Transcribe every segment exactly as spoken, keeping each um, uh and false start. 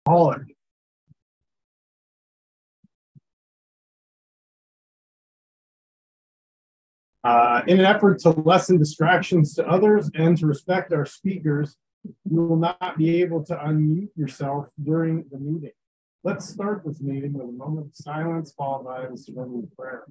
alcoholic. Uh, in an effort to lessen distractions to others and to respect our speakers, you will not be able to unmute yourself during the meeting. Let's start this meeting with a moment of silence followed by a serenity prayer.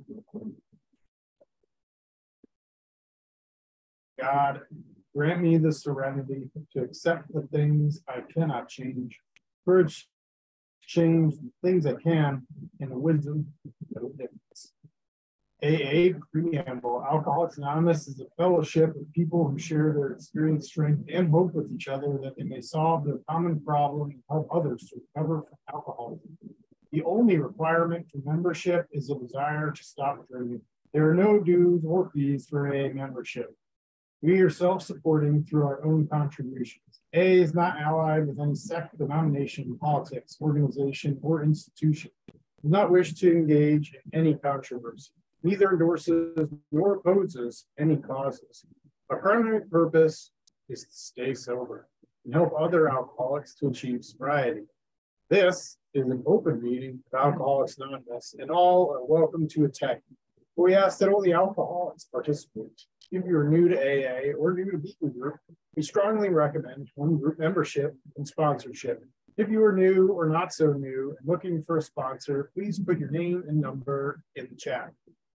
God, grant me the serenity to accept the things I cannot change, courage to change the things I can, and the wisdom that will difference. A A Preamble. Alcoholics Anonymous is a fellowship of people who share their experience, strength, and hope with each other that they may solve their common problem and help others to recover from alcoholism. The only requirement for membership is a desire to stop drinking. There are no dues or fees for A A membership. We are self-supporting through our own contributions. A A is not allied with any sect, denomination, politics, organization, or institution. It does not wish to engage in any controversy. Neither endorses nor opposes any causes. Our primary purpose is to stay sober and help other alcoholics to achieve sobriety. This is an open meeting of Alcoholics Anonymous, and all are welcome to attend. But we ask that only alcoholics participate. If you are new to A A or new to Beacon Group, we strongly recommend one group membership and sponsorship. If you are new or not so new and looking for a sponsor, please put your name and number in the chat.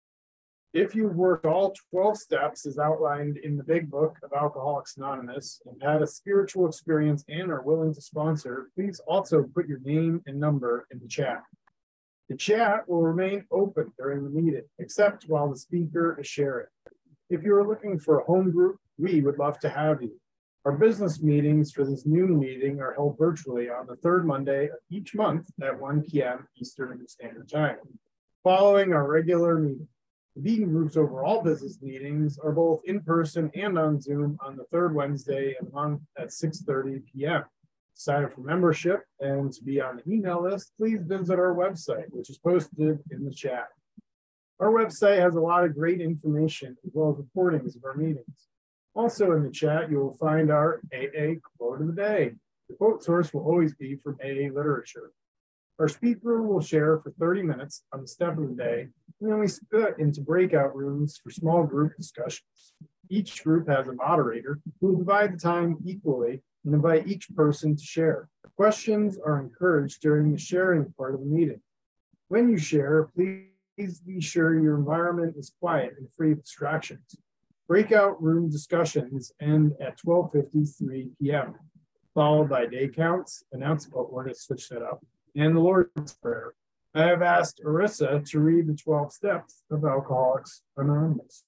If you've worked all twelve steps as outlined in the big book of Alcoholics Anonymous and had a spiritual experience and are willing to sponsor, please also put your name and number in the chat. The chat will remain open during the meeting, except while the speaker is sharing. If you are looking for a home group, we would love to have you. Our business meetings for this new meeting are held virtually on the third Monday of each month at one p m Eastern Standard Time, following our regular meeting. The Beacon Group's overall business meetings are both in person and on Zoom on the third Wednesday of the month at six thirty p m To sign up for membership and to be on the email list, please visit our website, which is posted in the chat. Our website has a lot of great information as well as recordings of our meetings. Also in the chat, you will find our A A quote of the day. The quote source will always be from A A literature. Our speaker will share for thirty minutes on the step of the day, and then we split into breakout rooms for small group discussions. Each group has a moderator who will divide the time equally and invite each person to share. Questions are encouraged during the sharing part of the meeting. When you share, please be sure your environment is quiet and free of distractions. Breakout room discussions end at twelve fifty-three p m, followed by day counts, announcement, we're going to switch that up, and the Lord's Prayer. I have asked Arissa to read the twelve steps of Alcoholics Anonymous.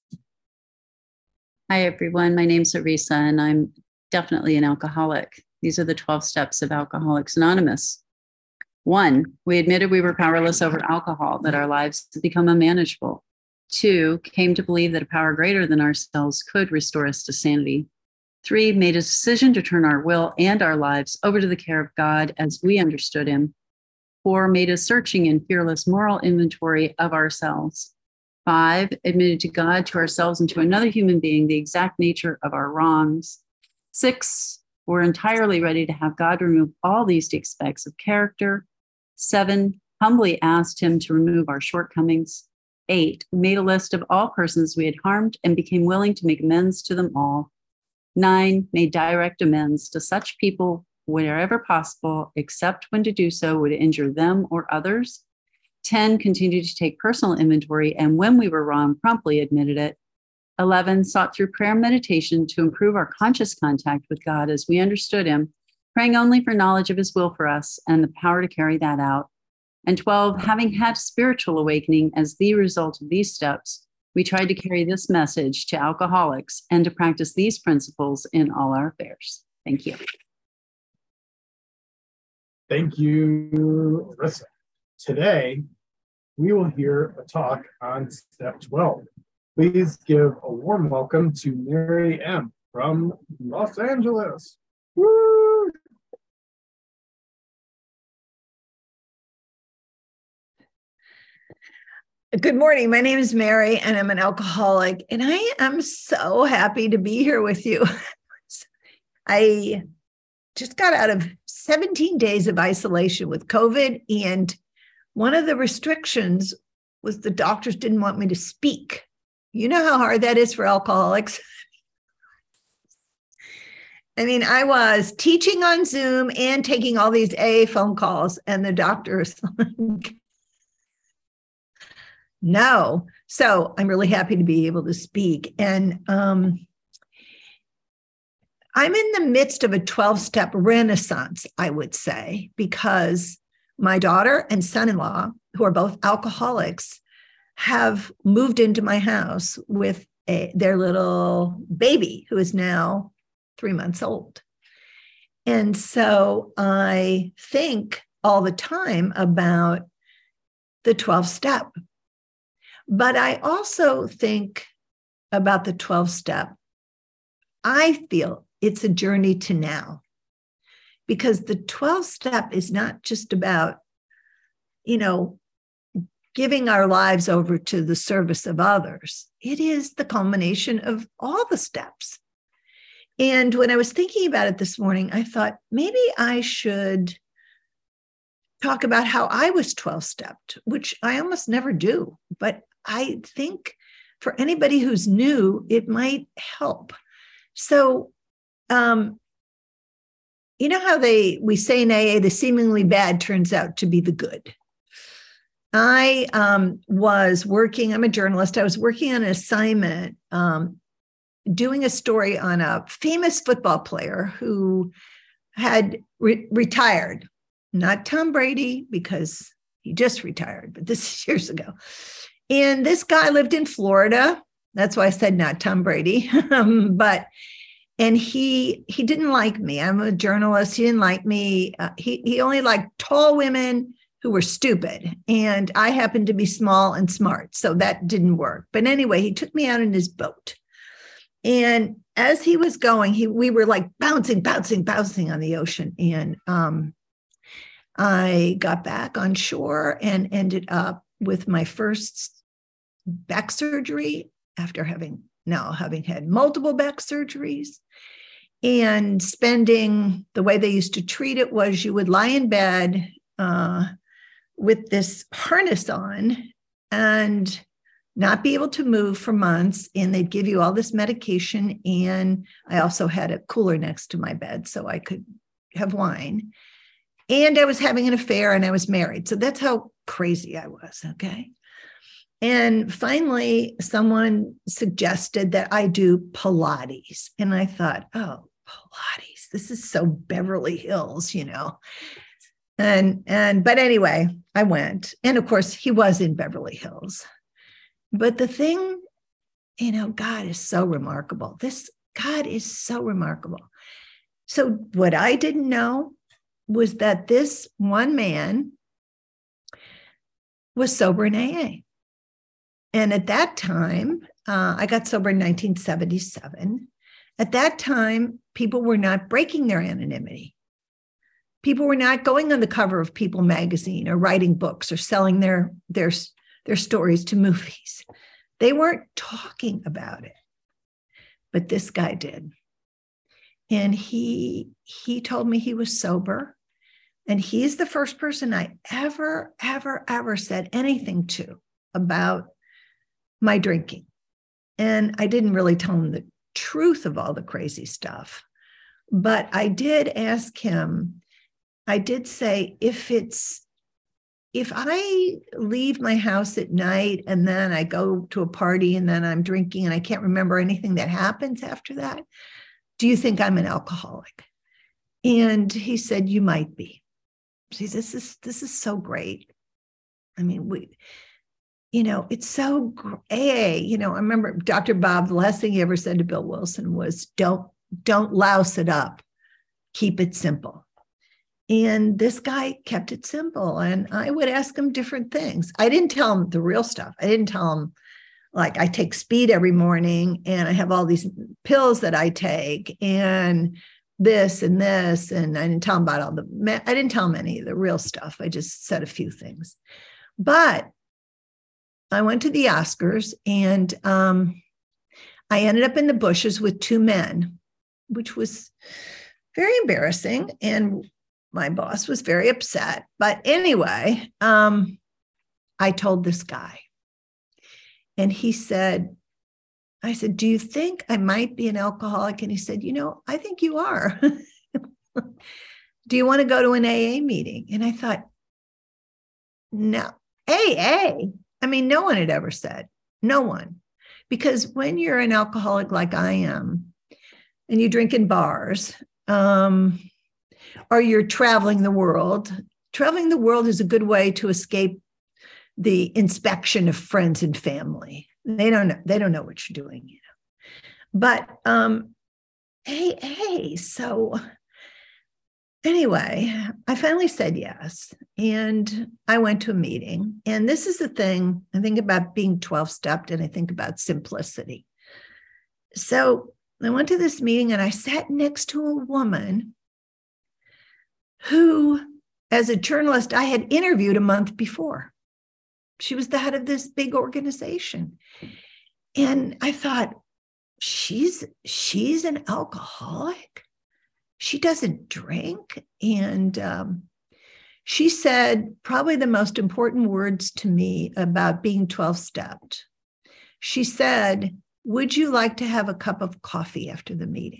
Hi, everyone. My name's Arissa, and I'm definitely an alcoholic. These are the twelve steps of Alcoholics Anonymous. One, we admitted we were powerless over alcohol, that our lives had become unmanageable. Two, came to believe that a power greater than ourselves could restore us to sanity. Three, made a decision to turn our will and our lives over to the care of God as we understood him. Four, made a searching and fearless moral inventory of ourselves. Five, admitted to God, to ourselves, and to another human being the exact nature of our wrongs. Six, were entirely ready to have God remove all these defects of character. Seven, humbly asked him to remove our shortcomings. Eight, made a list of all persons we had harmed and became willing to make amends to them all. Nine, made direct amends to such people wherever possible, except when to do so would injure them or others. Ten, continued to take personal inventory, and when we were wrong, promptly admitted it. Eleven, sought through prayer and meditation to improve our conscious contact with God as we understood him, praying only for knowledge of his will for us and the power to carry that out. And twelve, having had spiritual awakening as the result of these steps, we tried to carry this message to alcoholics and to practice these principles in all our affairs. Thank you. Thank you, Arissa. Today, we will hear a talk on step twelve. Please give a warm welcome to Mary M. from Los Angeles. Woo! Good morning. My name is Mary, and I'm an alcoholic, and I am so happy to be here with you. I just got out of seventeen days of isolation with COVID. And one of the restrictions was the doctors didn't want me to speak. You know how hard that is for alcoholics. I mean, I was teaching on Zoom and taking all these A A phone calls, and the doctors like, no. So I'm really happy to be able to speak. And um, I'm in the midst of a twelve-step renaissance, I would say, because my daughter and son-in-law, who are both alcoholics, have moved into my house with a, their little baby, who is now three months old. And so I think all the time about the twelve-step. But I also think about the twelve-step. I feel it's a journey to now, because the twelve-step is not just about, you know, giving our lives over to the service of others. It is the culmination of all the steps. And when I was thinking about it this morning, I thought maybe I should talk about how I was twelve-stepped, which I almost never do. But I think for anybody who's new, it might help. So, um, you know how they we say in A A, the seemingly bad turns out to be the good. I um, was working, I'm a journalist, I was working on an assignment, um, doing a story on a famous football player who had re- retired, not Tom Brady, because he just retired, but this is years ago. And this guy lived in Florida. That's why I said not Tom Brady. um, but, and he he didn't like me. I'm a journalist. He didn't like me. Uh, he, he only liked tall women who were stupid. And I happened to be small and smart. So that didn't work. But anyway, he took me out in his boat. And as he was going, he we were like bouncing, bouncing, bouncing on the ocean. And um, I got back on shore and ended up with my first back surgery after having now having had multiple back surgeries, and spending the way they used to treat it was you would lie in bed uh, with this harness on and not be able to move for months. And they'd give you all this medication. And I also had a cooler next to my bed so I could have wine. And I was having an affair and I was married. So that's how crazy I was. Okay. And finally, someone suggested that I do Pilates. And I thought, oh, Pilates, this is so Beverly Hills, you know. And, and, but anyway, I went. And of course, he was in Beverly Hills. But the thing, you know, God is so remarkable. This God is so remarkable. So what I didn't know was that this one man was sober in A A. And at that time, uh, I got sober in nineteen seventy-seven. At that time, people were not breaking their anonymity. People were not going on the cover of People magazine or writing books or selling their, their, their stories to movies. They weren't talking about it. But this guy did. And he, he told me he was sober. And he's the first person I ever, ever, ever said anything to about my drinking. And I didn't really tell him the truth of all the crazy stuff. But I did ask him, I did say, if it's, if I leave my house at night and then I go to a party and then I'm drinking and I can't remember anything that happens after that, do you think I'm an alcoholic? And he said, you might be. See, this is, this is so great. I mean, we, you know, it's so A A, you know, I remember Doctor Bob, the last thing he ever said to Bill Wilson was, don't, don't louse it up. Keep it simple. And this guy kept it simple. And I would ask him different things. I didn't tell him the real stuff. I didn't tell him, like, I take speed every morning and I have all these pills that I take and this and this. And I didn't tell him about all the, I didn't tell him any of the real stuff. I just said a few things. But I went to the Oscars and um, I ended up in the bushes with two men, which was very embarrassing. And my boss was very upset. But anyway, um, I told this guy, and he said, I said, do you think I might be an alcoholic? And he said, you know, I think you are. Do you want to go to an A A meeting? And I thought, no, A A. I mean, no one had ever said, no one. Because when you're an alcoholic like I am, and you drink in bars, um, or you're traveling the world, traveling the world is a good way to escape the inspection of friends and family. They don't know, they don't know what you're doing, you know. But um, A A, so anyway, I finally said yes. And I went to a meeting. And this is the thing, I think about being twelve-stepped, and I think about simplicity. So I went to this meeting, and I sat next to a woman who, as a journalist, I had interviewed a month before. She was the head of this big organization. And I thought, she's, she's an alcoholic. She doesn't drink. And um, she said probably the most important words to me about being twelve-stepped. She said, would you like to have a cup of coffee after the meeting?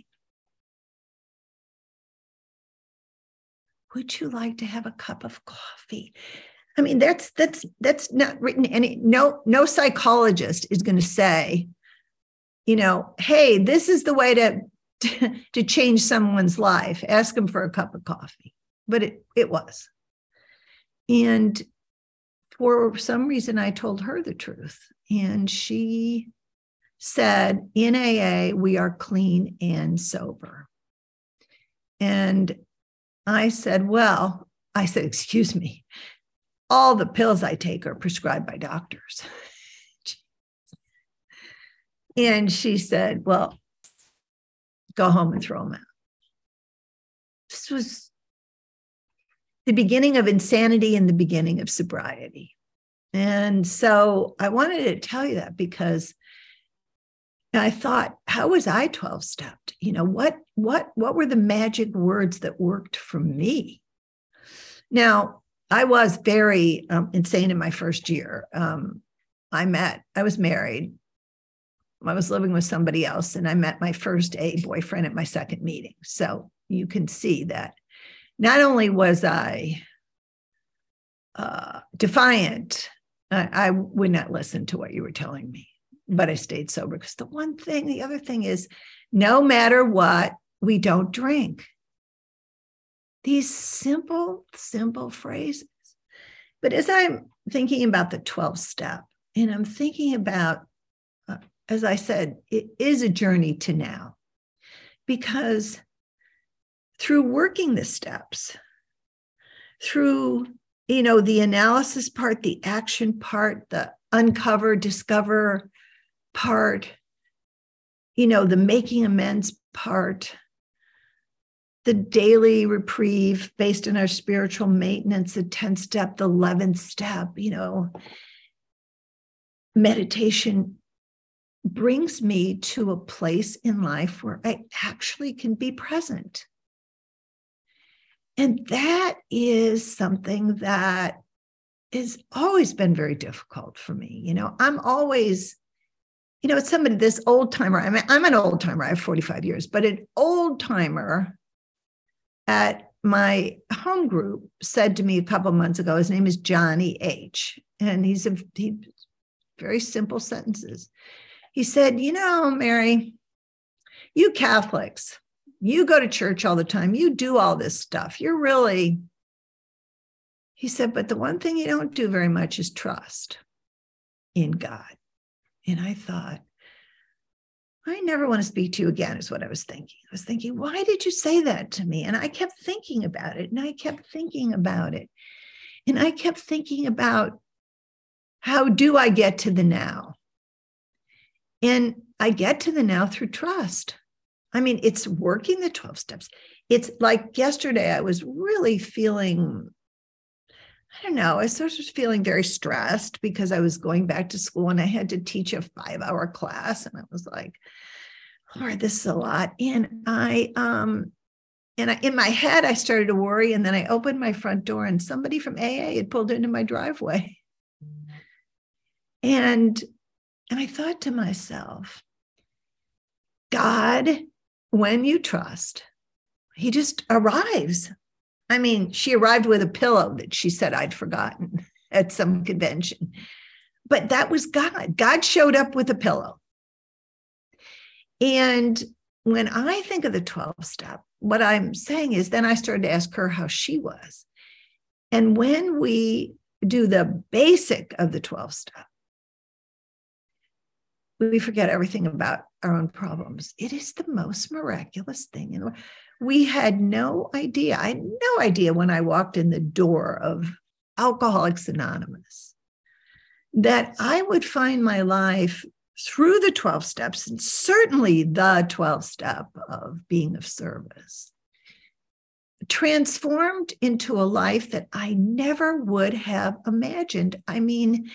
Would you like to have a cup of coffee? I mean, that's that's that's not written any, no, no psychologist is going to say, you know, hey, this is the way to, to, to change someone's life. Ask them for a cup of coffee. But it, it was. And for some reason, I told her the truth. And she said, in A A, we are clean and sober. And I said, well, I said, excuse me, all the pills I take are prescribed by doctors. And she said, well, go home and throw them out. This was the beginning of insanity and the beginning of sobriety. And so I wanted to tell you that because I thought, how was I twelve-stepped? You know, what, what, what were the magic words that worked for me? Now, I was very um, insane in my first year. Um, I met, I was married. I was living with somebody else, and I met my first A boyfriend at my second meeting. So you can see that not only was I uh, defiant, I, I would not listen to what you were telling me, but I stayed sober because the one thing, the other thing is, no matter what, we don't drink. These simple, simple phrases. But as I'm thinking about the twelve step, and I'm thinking about, uh, as I said, it is a journey to now, because through working the steps, through, you know, the analysis part, the action part, the uncover, discover part, you know, the making amends part, the daily reprieve based on our spiritual maintenance, the tenth step, the eleventh step, you know, meditation brings me to a place in life where I actually can be present. And that is something that has always been very difficult for me. You know, I'm always, you know, it's somebody, this old timer, I mean, I'm an old timer, I have forty-five years, but an old timer at my home group said to me a couple of months ago, his name is Johnny H. And he's a he, very simple sentences. He said, you know, Mary, you Catholics, you go to church all the time. You do all this stuff. You're really, he said, but the one thing you don't do very much is trust in God. And I thought, I never want to speak to you again, is what I was thinking. I was thinking, why did you say that to me? And I kept thinking about it, and I kept thinking about it. And I kept thinking about, how do I get to the now? And I get to the now through trust. I mean, it's working the twelve steps. It's like yesterday, I was really feeling, I don't know, I was sort of feeling very stressed because I was going back to school and I had to teach a five hour class. And I was like, Lord, this is a lot. And I, um, and I, in my head, I started to worry. And then I opened my front door and somebody from A A had pulled into my driveway. And, and I thought to myself, God, when you trust, he just arrives. I mean, she arrived with a pillow that she said I'd forgotten at some convention. But that was God. God showed up with a pillow. And when I think of the twelve step, what I'm saying is then I started to ask her how she was. And when we do the basic of the twelve step, we forget everything about our own problems. It is the most miraculous thing in the world. We had no idea. I had no idea when I walked in the door of Alcoholics Anonymous that I would find my life through the twelve steps, and certainly the twelve step of being of service, transformed into a life that I never would have imagined. I mean,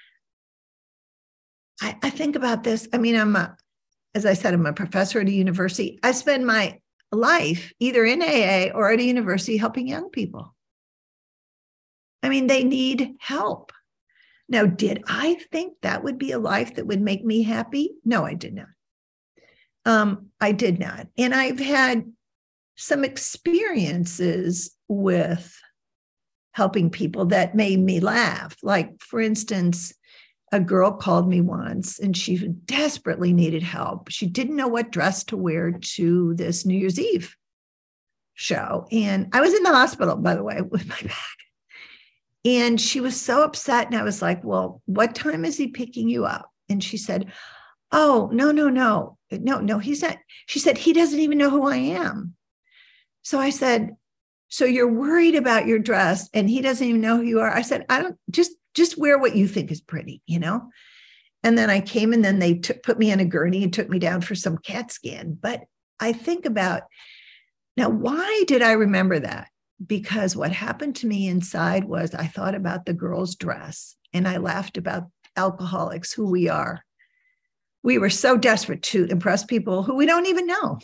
I, I think about this. I mean, I'm a, as I said, I'm a professor at a university. I spend my life either in A A or at a university helping young people. I mean, they need help. Now, did I think that would be a life that would make me happy? No, I did not. Um, I did not. And I've had some experiences with helping people that made me laugh. Like, for instance, a girl called me once and she desperately needed help. She didn't know what dress to wear to this New Year's Eve show. And I was in the hospital, by the way, with my back. And she was so upset. And I was like, well, what time is he picking you up? And she said, oh, no, no, no, no, no, he's not. She said, he doesn't even know who I am. So I said, so you're worried about your dress and he doesn't even know who you are. I said, I don't just, just wear what you think is pretty, you know? And then I came and then they took, put me in a gurney and took me down for some CAT scan. But I think about, now, why did I remember that? Because what happened to me inside was I thought about the girl's dress and I laughed about alcoholics, who we are. We were so desperate to impress people who we don't even know.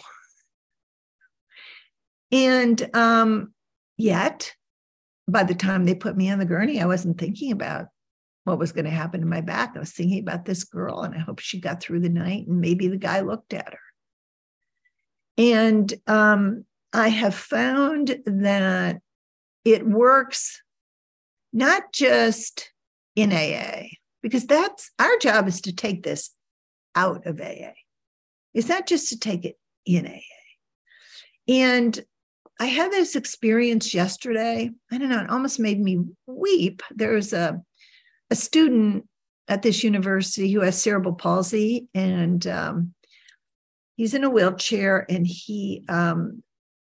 And um, yet, by the time they put me on the gurney, I wasn't thinking about what was going to happen to my back. I was thinking about this girl and I hope she got through the night and maybe the guy looked at her. And um, I have found that it works not just in A A, because that's our job is to take this out of A A. It's not just to take it in A A. And I had this experience yesterday. I don't know, it almost made me weep. There was a, a student at this university who has cerebral palsy, and um, he's in a wheelchair, and he um,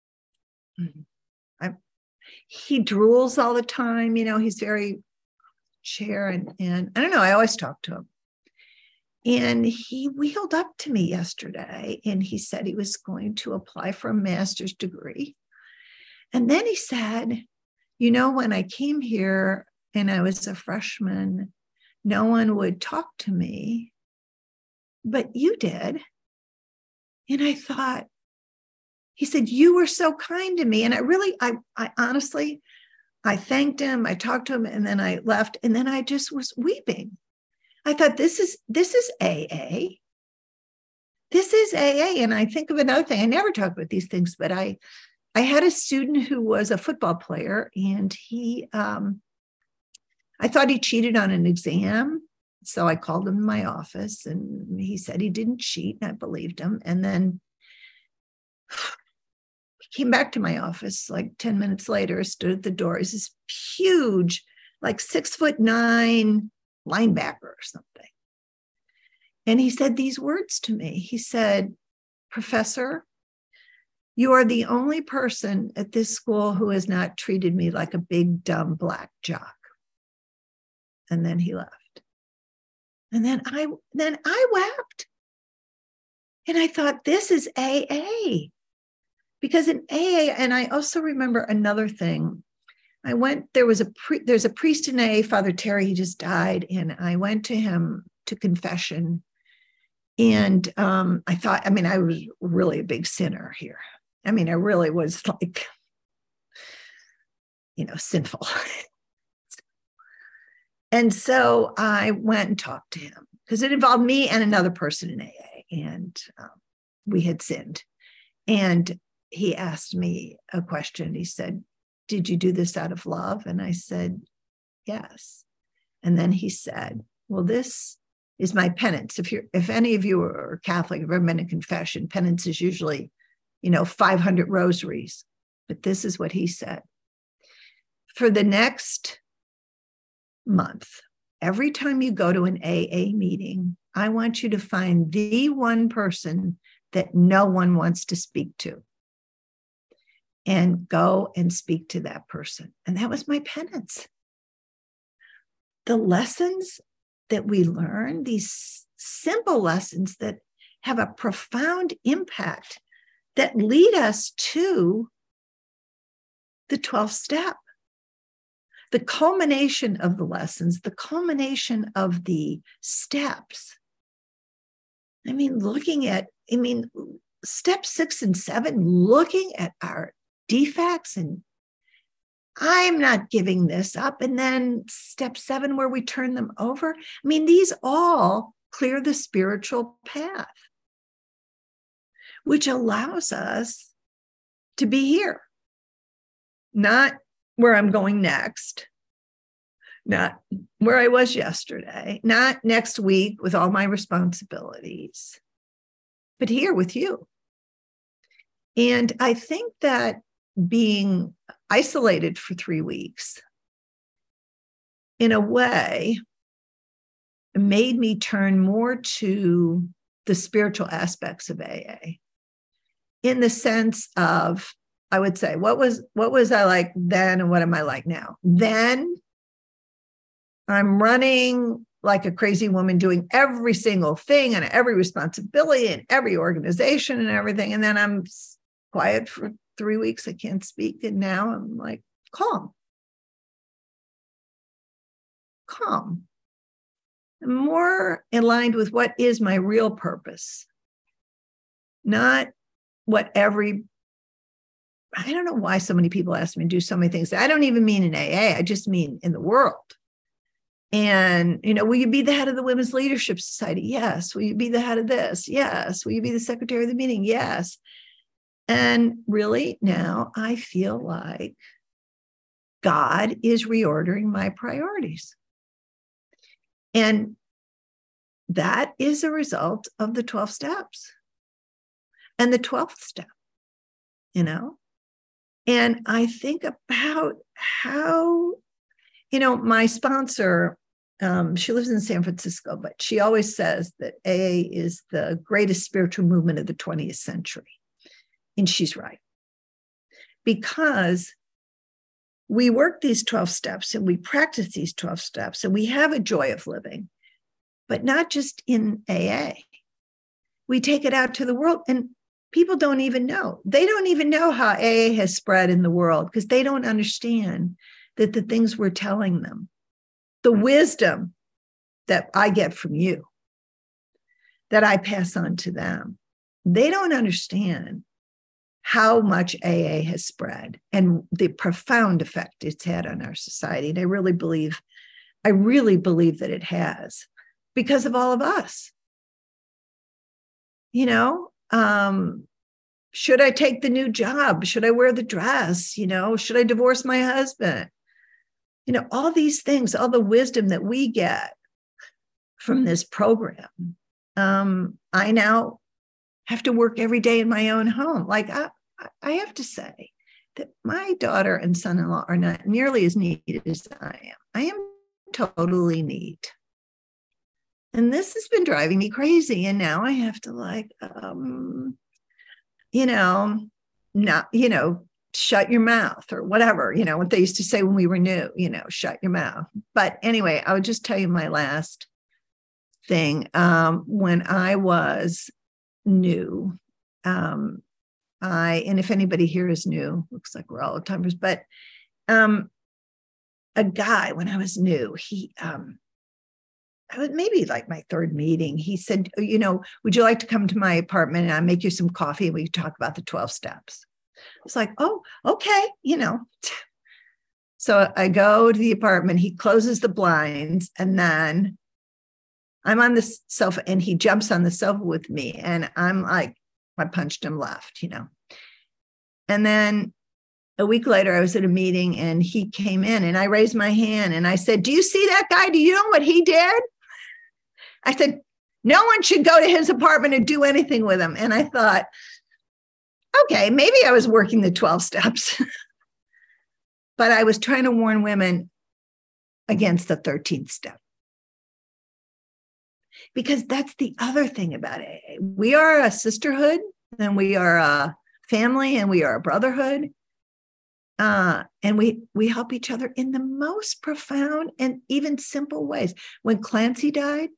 I, he drools all the time. You know, he's very chair, and and I don't know. I always talk to him. And he wheeled up to me yesterday, and he said he was going to apply for a master's degree. And then he said, you know, when I came here and I was a freshman, no one would talk to me, but you did. And I thought, he said, you were so kind to me. And I really, I, I honestly, I thanked him. I talked to him, and then I left. And then I just was weeping. I thought, this is, this is A A. This is A A. And I think of another thing. I never talk about these things, but I, I had a student who was a football player, and he, um, I thought he cheated on an exam. So I called him in my office, and he said he didn't cheat, and I believed him. And then he came back to my office like ten minutes later, stood at the door. He's this huge, like six foot nine linebacker or something. And he said these words to me. He said, Professor, you are the only person at this school who has not treated me like a big, dumb black jock. And then he left. And then I, then I wept. And I thought, this is A A. Because in A A, and I also remember another thing. I went, there was a, pre, there's a priest in A A, Father Terry, he just died. And I went to him to confession. And um, I thought, I mean, I was really a big sinner here. I mean, I really was like, you know, sinful. And so I went and talked to him because it involved me and another person in A A, and um, we had sinned. And he asked me a question. He said, "Did you do this out of love?" And I said, "Yes." And then he said, "Well, this is my penance. If you're, if any of you are Catholic, have ever been in confession, penance is usually, you know, five hundred rosaries. But this is what he said. For the next month, every time you go to an A A meeting, I want you to find the one person that no one wants to speak to and go and speak to that person." And that was my penance. The lessons that we learn, these simple lessons that have a profound impact that lead us to the twelfth step. The culmination of the lessons, the culmination of the steps. I mean, looking at, I mean, step six and seven, looking at our defects, and I'm not giving this up. And then step seven, where we turn them over. I mean, these all clear the spiritual path, which allows us to be here, not where I'm going next, not where I was yesterday, not next week with all my responsibilities, but here with you. And I think that being isolated for three weeks, in a way, made me turn more to the spiritual aspects of A A, in the sense of, I would say, what was what was I like then and what am I like now? Then I'm running like a crazy woman, doing every single thing and every responsibility and every organization and everything. And then I'm quiet for three weeks. I can't speak. And now I'm like calm. Calm. I'm more aligned with what is my real purpose, not what every I don't know why so many people ask me to do so many things. I don't even mean in A A. I just mean in the world. And, you know, will you be the head of the Women's Leadership Society? Yes. Will you be the head of this? Yes. Will you be the secretary of the meeting? Yes. And really now I feel like God is reordering my priorities. And that is a result of the twelve steps and the twelfth step, you know? And I think about how, you know, my sponsor, um, she lives in San Francisco, but she always says that A A is the greatest spiritual movement of the twentieth century. And she's right. Because we work these twelve steps and we practice these twelve steps and we have a joy of living, but not just in A A. We take it out to the world, and people don't even know. They don't even know how A A has spread in the world because they don't understand that the things we're telling them, the wisdom that I get from you, that I pass on to them, they don't understand how much A A has spread and the profound effect it's had on our society. And I really believe, I really believe that it has because of all of us. You know, um, should I take the new job? Should I wear the dress? You know, should I divorce my husband? You know, all these things, all the wisdom that we get from this program. Um, I now have to work every day in my own home. Like I, I have to say that my daughter and son-in-law are not nearly as neat as I am. I am totally neat. And this has been driving me crazy. And now I have to like, um, you know, not, you know, shut your mouth or whatever, you know, what they used to say when we were new, you know, shut your mouth. But anyway, I would just tell you my last thing. Um, when I was new, um, I, and if anybody here is new, looks like we're all old timers, but um, a guy, when I was new, he, um, I was maybe like my third meeting. He said, you know, would you like to come to my apartment and I'll make you some coffee and we can talk about the twelve steps? It's like, oh, okay, you know. So I go to the apartment, he closes the blinds, and then I'm on the sofa and he jumps on the sofa with me. And I'm like, I punched him left, you know. And then a week later, I was at a meeting and he came in and I raised my hand and I said, do you see that guy? Do you know what he did? I said, no one should go to his apartment and do anything with him. And I thought, okay, maybe I was working the twelve steps, but I was trying to warn women against the thirteenth step. Because that's the other thing about A A. We are a sisterhood and we are a family and we are a brotherhood. Uh, and we we help each other in the most profound and even simple ways. When Clancy died,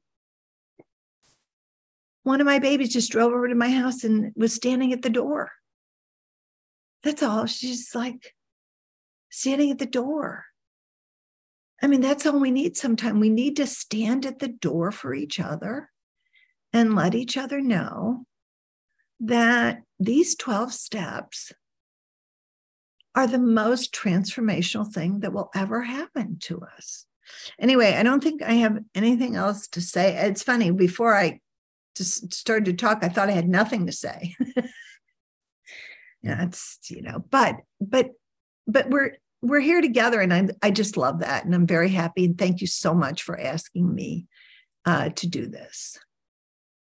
one of my babies just drove over to my house and was standing at the door. That's all. She's like standing at the door. I mean, that's all we need sometimes. We need to stand at the door for each other and let each other know that these twelve steps are the most transformational thing that will ever happen to us. Anyway, I don't think I have anything else to say. It's funny, before I just started to talk, I thought I had nothing to say. Yeah, it's, you know, but, but, but we're, we're here together and I I just love that. And I'm very happy. And thank you so much for asking me uh, to do this.